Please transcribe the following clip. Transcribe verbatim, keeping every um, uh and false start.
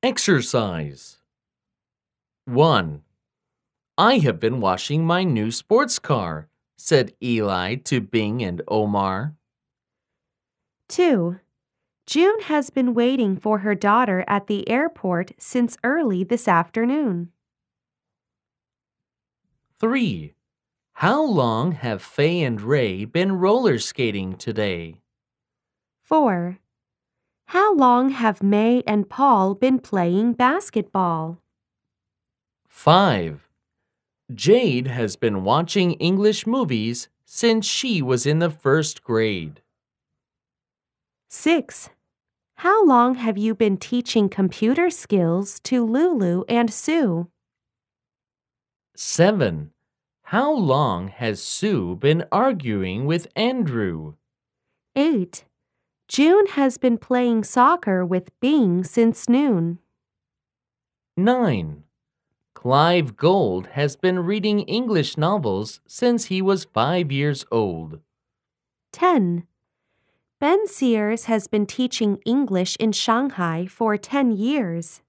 Exercise. one. I have been washing my new sports car, said Eli to Bing and Omar. two. June has been waiting for her daughter at the airport since early this afternoon. three. How long have Faye and Ray been roller skating today? four. How long have May and Paul been playing basketball? five. Jade has been watching English movies since she was in the first grade. six. How long have you been teaching computer skills to Lulu and Sue? seven. How long has Sue been arguing with Andrew? eight. June has been playing soccer with Bing since noon. nine. Clive Gold has been reading English novels since he was five years old. ten. Ben Sears has been teaching English in Shanghai for ten years.